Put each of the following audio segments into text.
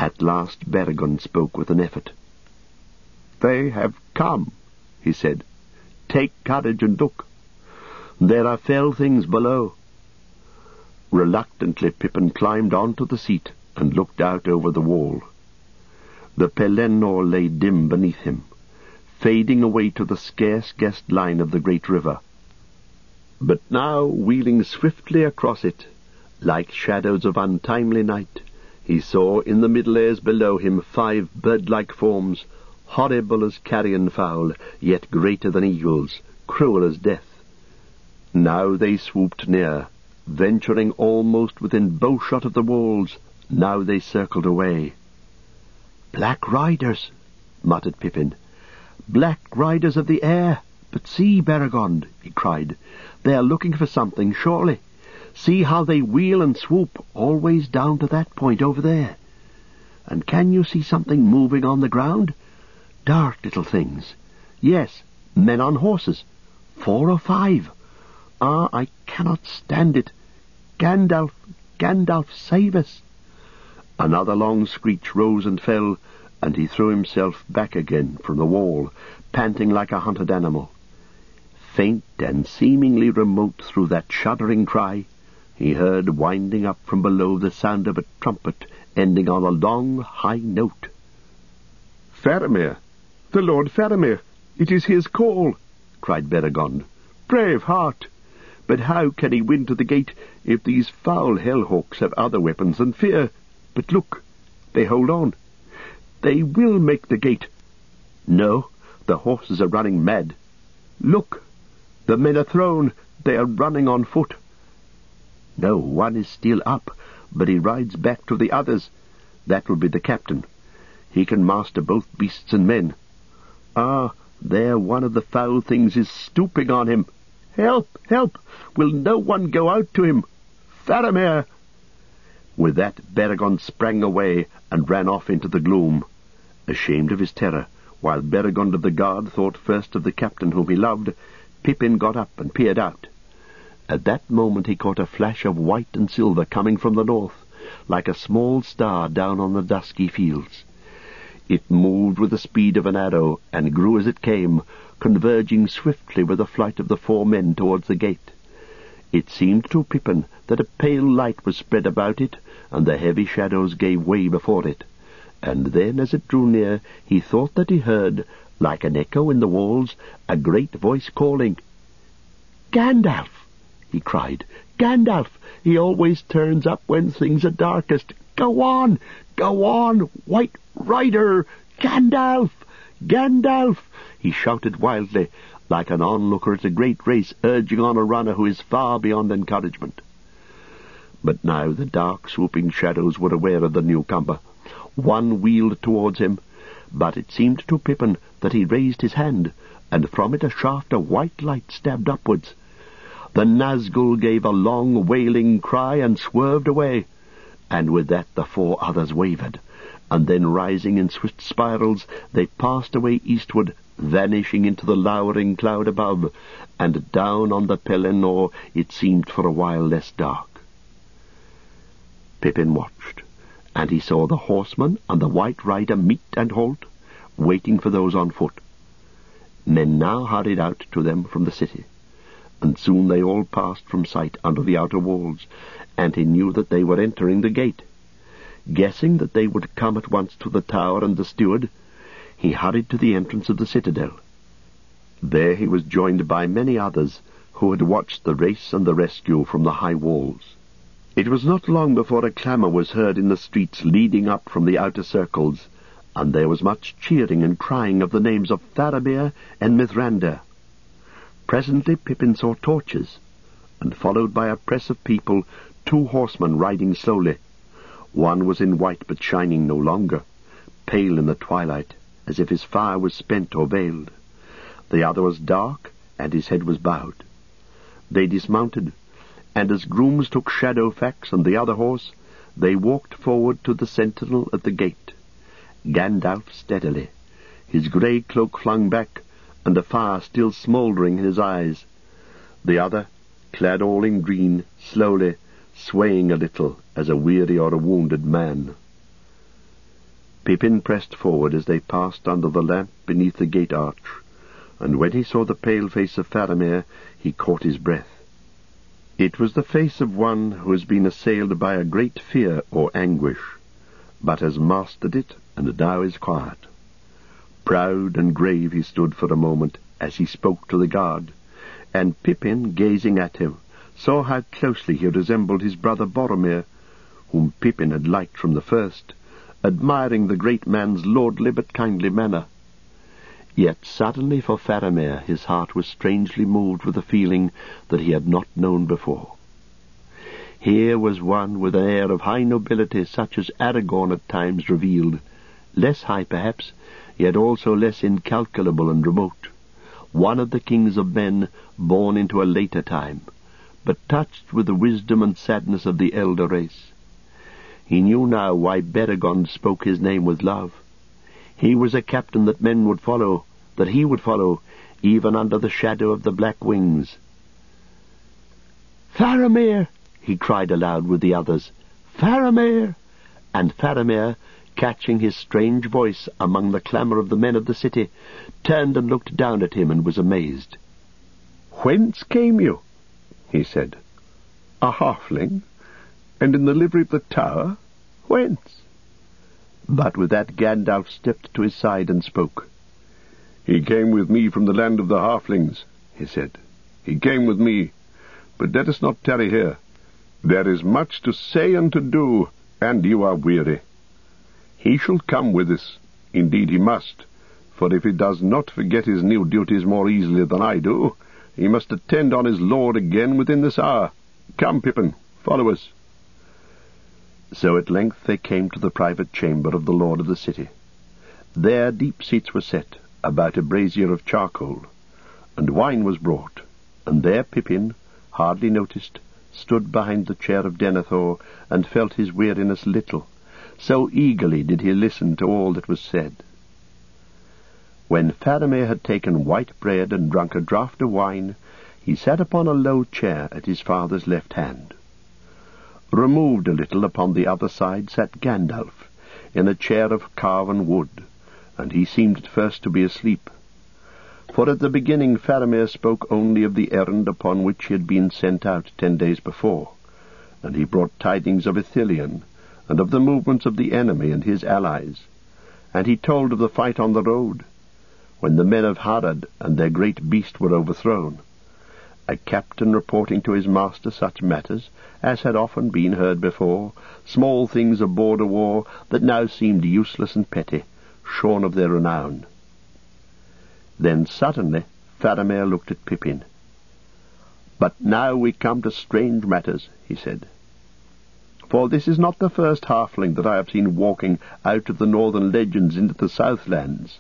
At last Beregond spoke with an effort. "They have come," he said. "Take courage and look. There are fell things below." Reluctantly Pippin climbed onto the seat and looked out over the wall. The Pelennor lay dim beneath him, fading away to the scarce-guessed line of the great river. But now, wheeling swiftly across it, like shadows of untimely night, he saw in the middle airs below him 5 bird-like forms, horrible as carrion fowl, yet greater than eagles, cruel as death. Now they swooped near, venturing almost within bowshot of the walls. Now they circled away. "Black riders," muttered Pippin. "Black riders of the air. But see, Beregond," he cried, "they are looking for something, surely. See how they wheel and swoop, always down to that point over there. And can you see something moving on the ground? Dark little things. Yes, men on horses. 4 or 5. Ah, I cannot stand it. Gandalf, Gandalf, save us!" Another long screech rose and fell, and he threw himself back again from the wall, panting like a hunted animal. Faint and seemingly remote through that shuddering cry, he heard winding up from below the sound of a trumpet ending on a long, high note. "Faramir! The Lord Faramir! It is his call!" cried Beregond. "Brave heart! But how can he win to the gate if these foul hell-hawks have other weapons than fear? But look, they hold on. They will make the gate. No, the horses are running mad. Look, the men are thrown. They are running on foot. No, one is still up, but he rides back to the others. That will be the captain. He can master both beasts and men. Ah, there one of the foul things is stooping on him. Help! Help! Will no one go out to him? Faramir!" With that, Beregond sprang away and ran off into the gloom, ashamed of his terror. While Beregond of the Guard thought first of the captain whom he loved, Pippin got up and peered out. At that moment he caught a flash of white and silver coming from the north, like a small star down on the dusky fields. It moved with the speed of an arrow, and grew as it came, converging swiftly with the flight of the 4 men towards the gate. It seemed to Pippin that a pale light was spread about it, and the heavy shadows gave way before it. And then, as it drew near, he thought that he heard, like an echo in the walls, a great voice calling. "Gandalf!" he cried. "Gandalf! He always turns up when things are darkest. Go on! Go on! White Rider! Gandalf! Gandalf!" he shouted wildly, like an onlooker at a great race urging on a runner who is far beyond encouragement. But now the dark, swooping shadows were aware of the newcomer. One wheeled towards him, but it seemed to Pippin that he raised his hand, and from it a shaft of white light stabbed upwards. The Nazgul gave a long, wailing cry and swerved away, and with that the 4 others wavered, and then rising in swift spirals, they passed away eastward, vanishing into the lowering cloud above, and down on the Pelennor it seemed for a while less dark. Pippin watched, and he saw the horseman and the White Rider meet and halt, waiting for those on foot. Men now hurried out to them from the city, and soon they all passed from sight under the outer walls, and he knew that they were entering the gate. Guessing that they would come at once to the tower and the steward, he hurried to the entrance of the citadel. There he was joined by many others who had watched the race and the rescue from the high walls. It was not long before a clamour was heard in the streets leading up from the outer circles, and there was much cheering and crying of the names of Faramir and Mithrandir. Presently Pippin saw torches, and followed by a press of people, 2 horsemen riding slowly. One was in white but shining no longer, pale in the twilight, as if his fire was spent or veiled. The other was dark, and his head was bowed. They dismounted, and as grooms took Shadowfax and the other horse, they walked forward to the sentinel at the gate. Gandalf steadily, his grey cloak flung back, and the fire still smouldering in his eyes. The other, clad all in green, slowly, swaying a little as a weary or a wounded man. Pippin pressed forward as they passed under the lamp beneath the gate arch, and when he saw the pale face of Faramir, he caught his breath. It was the face of one who has been assailed by a great fear or anguish, but has mastered it and now is quiet. Proud and grave he stood for a moment as he spoke to the guard, and Pippin, gazing at him, saw how closely he resembled his brother Boromir, whom Pippin had liked from the first, admiring the great man's lordly but kindly manner. Yet suddenly for Faramir his heart was strangely moved with a feeling that he had not known before. Here was one with an air of high nobility such as Aragorn at times revealed, less high perhaps, yet also less incalculable and remote, one of the kings of men born into a later time, but touched with the wisdom and sadness of the elder race. He knew now why Beregond spoke his name with love. He was a captain that men would follow, that he would follow, even under the shadow of the Black Wings. "Faramir!" he cried aloud with the others. "Faramir!" And Faramir, catching his strange voice among the clamour of the men of the city, turned and looked down at him and was amazed. "Whence came you?" he said. "A halfling? And in the livery of the tower? Whence?" But with that Gandalf stepped to his side and spoke. "He came with me from the land of the halflings," he said. "He came with me. But let us not tarry here. There is much to say and to do, and you are weary. He shall come with us. Indeed he must, for if he does not forget his new duties more easily than I do, he must attend on his lord again within this hour. Come, Pippin, follow us." So at length they came to the private chamber of the lord of the city. There deep seats were set, about a brazier of charcoal, and wine was brought, and there Pippin, hardly noticed, stood behind the chair of Denethor, and felt his weariness little, so eagerly did he listen to all that was said. When Faramir had taken white bread and drunk a draught of wine, he sat upon a low chair at his father's left hand. Removed a little upon the other side sat Gandalf, in a chair of carven wood, and he seemed at first to be asleep. For at the beginning Faramir spoke only of the errand upon which he had been sent out 10 days before, and he brought tidings of Ithilien, and of the movements of the enemy and his allies, and he told of the fight on the road, when the men of Harad and their great beast were overthrown, a captain reporting to his master such matters as had often been heard before, small things of border war that now seemed useless and petty, shorn of their renown. Then suddenly Faramir looked at Pippin. "But now we come to strange matters," he said. "For this is not the first halfling that I have seen walking out of the northern legends into the southlands."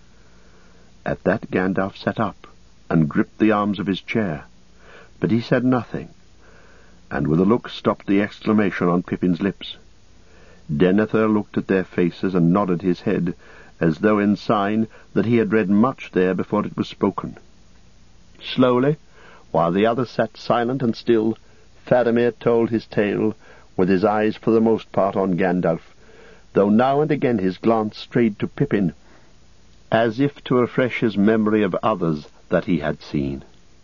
At that Gandalf sat up and gripped the arms of his chair, but he said nothing, and with a look stopped the exclamation on Pippin's lips. Denethor looked at their faces and nodded his head, as though in sign that he had read much there before it was spoken. Slowly, while the others sat silent and still, Faramir told his tale, with his eyes for the most part on Gandalf, though now and again his glance strayed to Pippin, as if to refresh his memory of others that he had seen.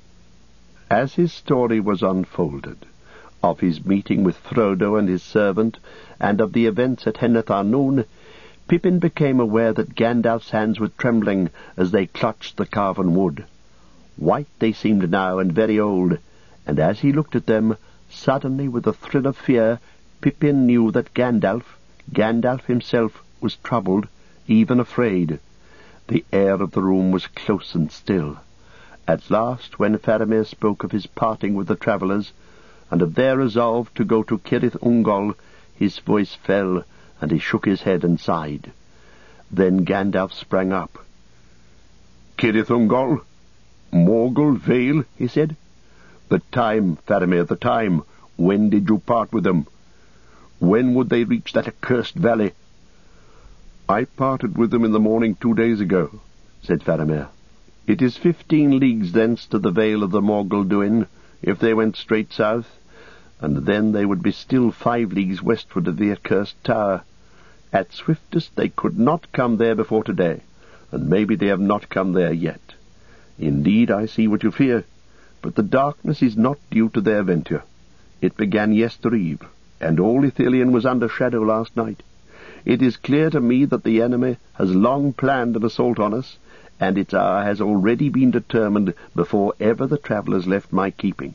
As his story was unfolded, of his meeting with Frodo and his servant, and of the events at Henneth Arnoon, Pippin became aware that Gandalf's hands were trembling as they clutched the carven wood. White they seemed now, and very old, and as he looked at them, suddenly with a thrill of fear, Pippin knew that Gandalf himself, was troubled, even afraid. The air of the room was close and still. At last, when Faramir spoke of his parting with the travellers, and of their resolve to go to Cirith Ungol, his voice fell, and he shook his head and sighed. Then Gandalf sprang up. "Cirith Ungol? Morgul Vale?" he said. "The time, Faramir, the time. When did you part with them? When would they reach that accursed valley?" "I parted with them in the morning 2 days ago," said Faramir. "It is 15 leagues thence to the Vale of the Morgul Duin, if they went straight south, and then they would be still 5 leagues westward of the accursed tower. At swiftest they could not come there before today, and maybe they have not come there yet. Indeed, I see what you fear, but the darkness is not due to their venture. It began yestereve, and all Ithilien was under shadow last night. It is clear to me that the enemy has long planned an assault on us, and its hour has already been determined before ever the travellers left my keeping."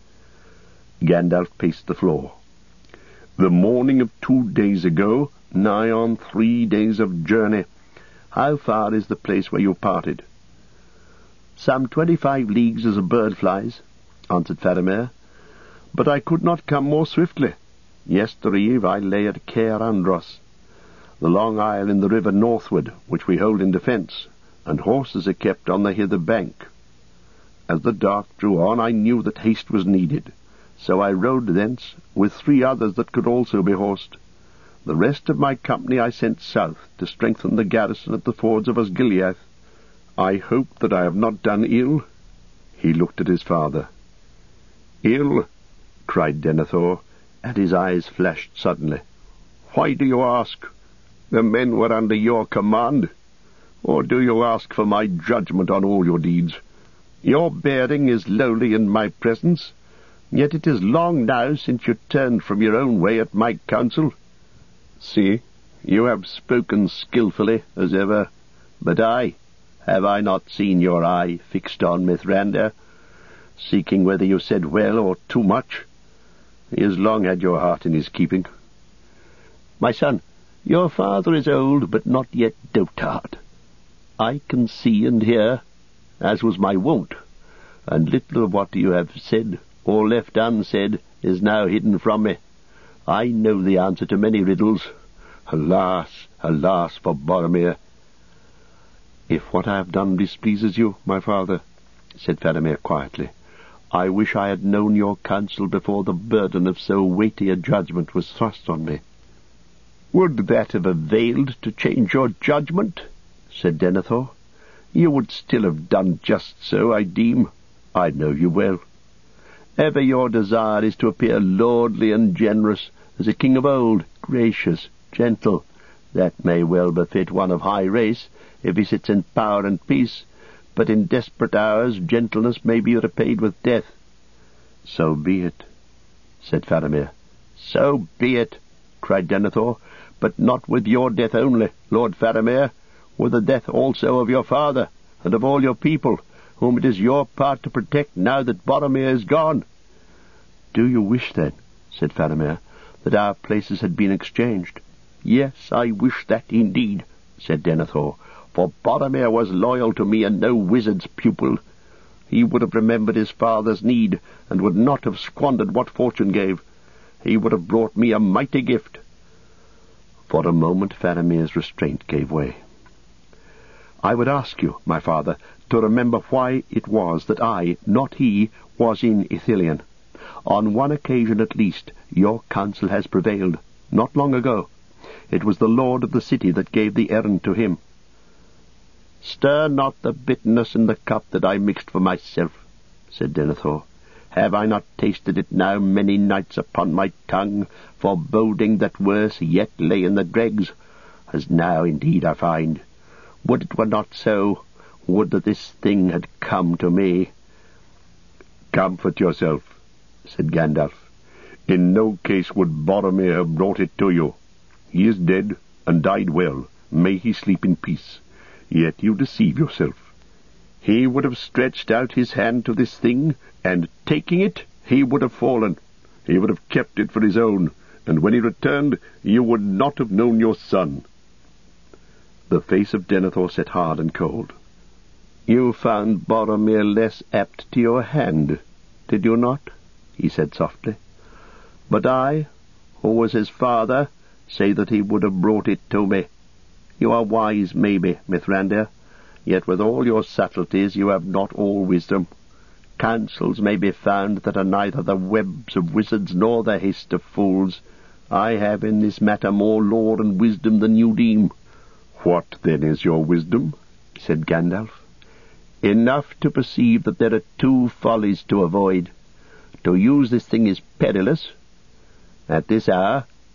Gandalf paced the floor. "The morning of 2 days ago, nigh on 3 days of journey. How far is the place where you parted?" "Some 25 leagues as a bird flies," answered Faramir. "But I could not come more swiftly. Yestereve I lay at Caer Andros, the long isle in the river northward, which we hold in defence, and horses are kept on the hither bank. As the dark drew on, I knew that haste was needed, so I rode thence, with 3 others that could also be horsed. The rest of my company I sent south, to strengthen the garrison at the fords of Osgiliath. I hope that I have not done ill." He looked at his father. "Ill?" cried Denethor, and his eyes flashed suddenly. "Why do you ask? The men were under your command. Or do you ask for my judgment on all your deeds? Your bearing is lowly in my presence, yet it is long now since you turned from your own way at my counsel. See, you have spoken skilfully, as ever, but have I not seen your eye fixed on Mithrandir, seeking whether you said well or too much? He has long had your heart in his keeping. My son, your father is old, but not yet dotard. I can see and hear, as was my wont, and little of what you have said or left unsaid is now hidden from me. I know the answer to many riddles. Alas, alas for Boromir!" "If what I have done displeases you, my father," said Faramir quietly, "I wish I had known your counsel before the burden of so weighty a judgment was thrust on me." "Would that have availed to change your judgment?" said Denethor. "You would still have done just so, I deem. I know you well. Ever your desire is to appear lordly and generous, as a king of old, gracious, gentle. That may well befit one of high race, if he sits in power and peace, but in desperate hours gentleness may be repaid with death." "So be it," said Faramir. "So be it," cried Denethor, "but not with your death only, Lord Faramir, with the death also of your father, and of all your people, whom it is your part to protect now that Boromir is gone." "Do you wish, then," said Faramir, "that our places had been exchanged?" "Yes, I wish that indeed," said Denethor, "for Boromir was loyal to me and no wizard's pupil. He would have remembered his father's need, and would not have squandered what fortune gave. He would have brought me a mighty gift." For a moment Faramir's restraint gave way. "I would ask you, my father, to remember why it was that I, not he, was in Ithilien. On one occasion at least your counsel has prevailed, not long ago. It was the lord of the city that gave the errand to him." "Stir not the bitterness in the cup that I mixed for myself," said Denethor. "Have I not tasted it now many nights upon my tongue, foreboding that worse yet lay in the dregs, as now indeed I find? Would it were not so, would that this thing had come to me." "Comfort yourself," said Gandalf. "In no case would Boromir have brought it to you. He is dead, and died well. May he sleep in peace. Yet you deceive yourself. He would have stretched out his hand to this thing, and, taking it, he would have fallen. He would have kept it for his own, and when he returned, you would not have known your son." The face of Denethor set hard and cold. "You found Boromir less apt to your hand, did you not?" he said softly. "But I, who was his father, say that he would have brought it to me. You are wise, maybe, Mithrandir, yet with all your subtleties you have not all wisdom. Counsels may be found that are neither the webs of wizards nor the haste of fools. I have in this matter more lore and wisdom than you deem." "What, then, is your wisdom?" said Gandalf. "Enough to perceive that there are 2 follies to avoid. To use this thing is perilous. At this hour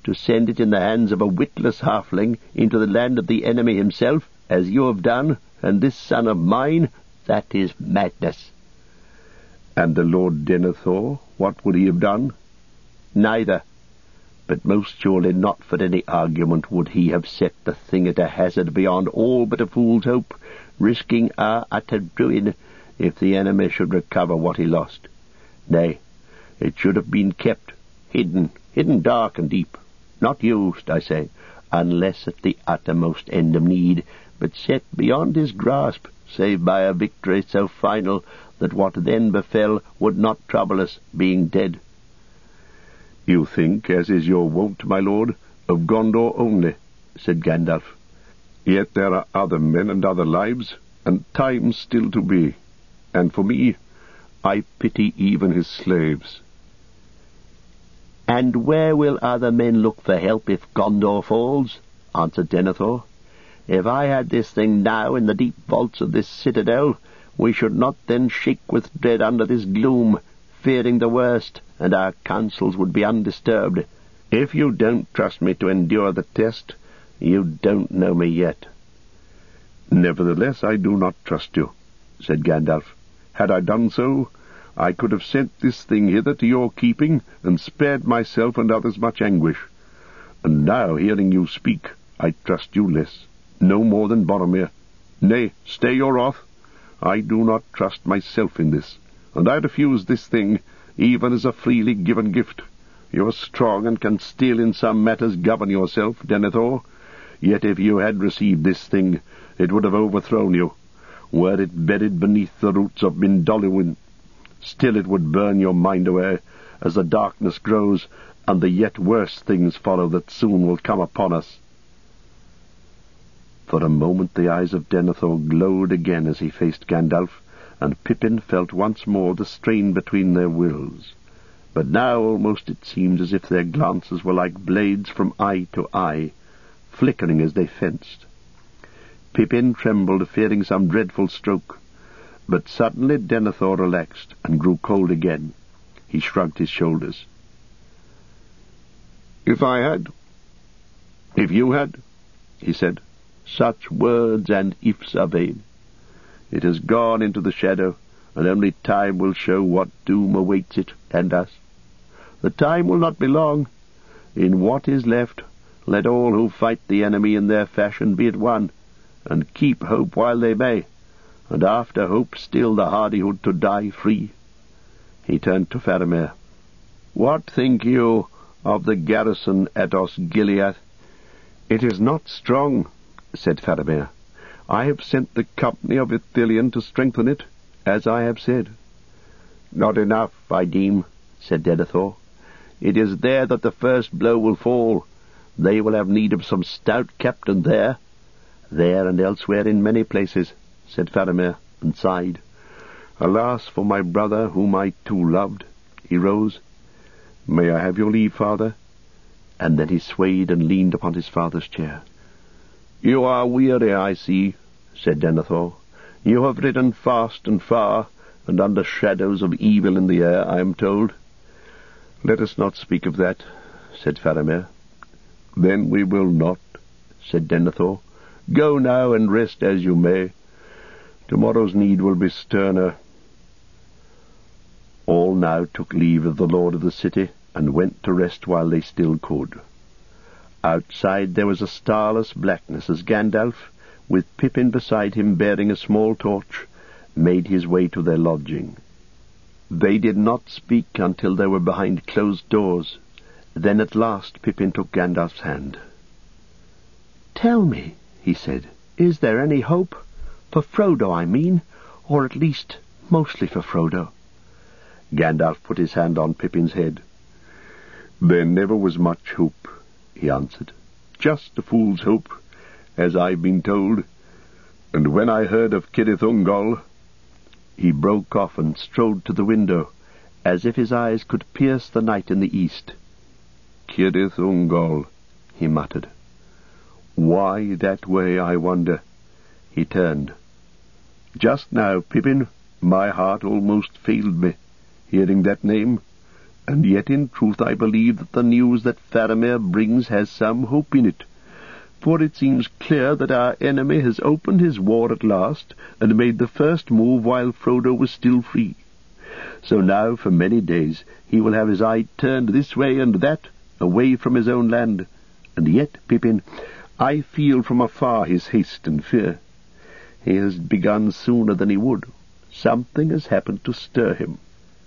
to send it in the hands of a witless halfling into the land of the enemy himself, as you have done, and this son of mine, that is madness." "And the Lord Denethor, what would he have done?" "Neither. But most surely not for any argument would he have set the thing at a hazard beyond all but a fool's hope, risking our utter ruin if the enemy should recover what he lost. Nay, it should have been kept, hidden dark and deep, not used, I say, unless at the uttermost end of need, but set beyond his grasp, save by a victory so final that what then befell would not trouble us, being dead." "You think, as is your wont, my lord, of Gondor only," said Gandalf. "Yet there are other men and other lives, and times still to be, and for me, I pity even his slaves." "And where will other men look for help if Gondor falls?" answered Denethor. "If I had this thing now in the deep vaults of this citadel, we should not then shake with dread under this gloom, fearing the worst, and our counsels would be undisturbed. If you don't trust me to endure the test, you don't know me yet." "Nevertheless, I do not trust you," said Gandalf. "Had I done so, I could have sent this thing hither to your keeping, and spared myself and others much anguish. And now, hearing you speak, I trust you less, no more than Boromir. Nay, stay your wrath. I do not trust myself in this, and I refuse this thing, even as a freely given gift. You are strong, and can still in some matters govern yourself, Denethor. Yet if you had received this thing, it would have overthrown you, were it buried beneath the roots of Mindolluin. Still it would burn your mind away, as the darkness grows, and the yet worse things follow that soon will come upon us." For a moment the eyes of Denethor glowed again as he faced Gandalf, and Pippin felt once more the strain between their wills. But now almost it seemed as if their glances were like blades from eye to eye, flickering as they fenced. Pippin trembled, fearing some dreadful stroke, but suddenly Denethor relaxed and grew cold again. He shrugged his shoulders. "If you had," he said, "such words and ifs are vain. It has gone into the shadow, and only time will show what doom awaits it and us. The time will not be long. In what is left, let all who fight the enemy in their fashion be at one, and keep hope while they may, and after hope still the hardihood to die free." He turned to Faramir. "What think you of the garrison at Osgiliath?" "It is not strong," said Faramir. "I have sent the company of Ithilien to strengthen it, as I have said." "Not enough, I deem," said Denethor. "It is there that the first blow will fall. They will have need of some stout captain there." "There and elsewhere in many places," said Faramir, and sighed. "Alas for my brother, whom I too loved." He rose. "May I have your leave, father?" And then he swayed and leaned upon his father's chair. "You are weary, I see," said Denethor. "You have ridden fast and far, and under shadows of evil in the air, I am told." "Let us not speak of that," said Faramir. "Then we will not," said Denethor. "Go now and rest as you may. Tomorrow's need will be sterner." All now took leave of the lord of the city, and went to rest while they still could. Outside there was a starless blackness as Gandalf, with Pippin beside him bearing a small torch, made his way to their lodging. They did not speak until they were behind closed doors. Then at last Pippin took Gandalf's hand. "Tell me," he said, "is there any hope? For Frodo, I mean, or at least mostly for Frodo." Gandalf put his hand on Pippin's head. "There never was much hope," he answered. "Just a fool's hope, as I've been told. And when I heard of Cirith Ungol—" He broke off and strode to the window, as if his eyes could pierce the night in the east. "Cirith Ungol," he muttered. "Why that way, I wonder?" He turned. "Just now, Pippin, my heart almost failed me, hearing that name, and yet in truth I believe that the news that Faramir brings has some hope in it. For it seems clear that our enemy has opened his war at last, and made the first move while Frodo was still free. So now for many days he will have his eye turned this way and that, away from his own land. And yet, Pippin, I feel from afar his haste and fear. He has begun sooner than he would. Something has happened to stir him."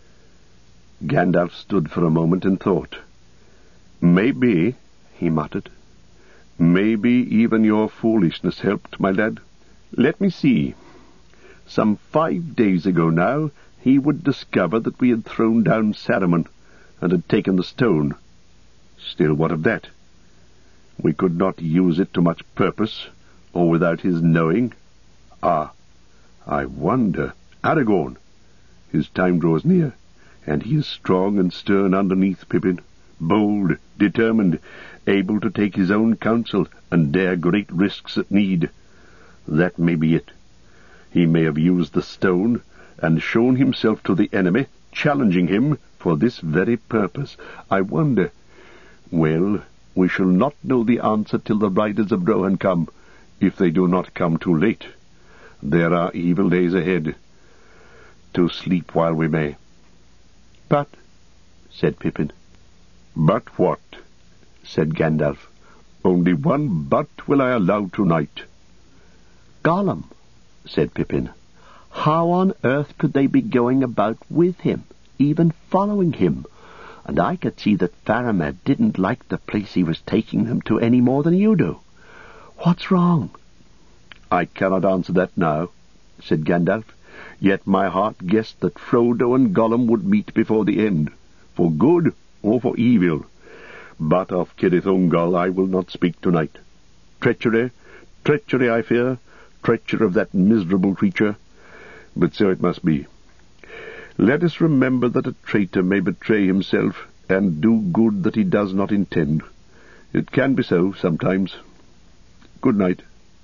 Gandalf stood for a moment and thought. "Maybe," he muttered, "maybe even your foolishness helped, my lad. Let me see. Some 5 days ago now, he would discover that we had thrown down Saruman, and had taken the stone. Still, what of that? We could not use it to much purpose, or without his knowing. Ah, I wonder. Aragorn! His time draws near, and he is strong and stern underneath, Pippin, bold, determined, able to take his own counsel and dare great risks at need. That may be it. He may have used the stone and shown himself to the enemy, challenging him for this very purpose. I wonder. Well, we shall not know the answer till the Riders of Rohan come, if they do not come too late. There are evil days ahead. To sleep while we may." "But," said Pippin. "But what?" said Gandalf. "Only one but will I allow tonight." "Gollum," said Pippin. "How on earth could they be going about with him, even following him? And I could see that Faramir didn't like the place he was taking them to any more than you do. What's wrong?" "I cannot answer that now," said Gandalf. "Yet my heart guessed that Frodo and Gollum would meet before the end, for good or for evil. But of Cirith Ungol I will not speak tonight. Treachery, I fear, treachery of that miserable creature. But so it must be. Let us remember that a traitor may betray himself, and do good that he does not intend. It can be so sometimes. Good night."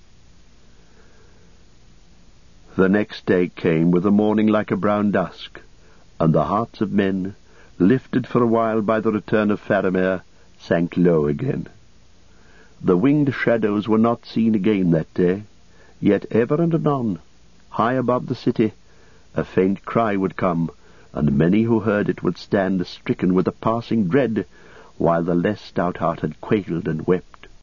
The next day came with a morning like a brown dusk, and the hearts of men, lifted for a while by the return of Faramir, sank low again. The winged shadows were not seen again that day, yet ever and anon, high above the city, a faint cry would come, and many who heard it would stand stricken with a passing dread, while the less stout-hearted quailed and wept.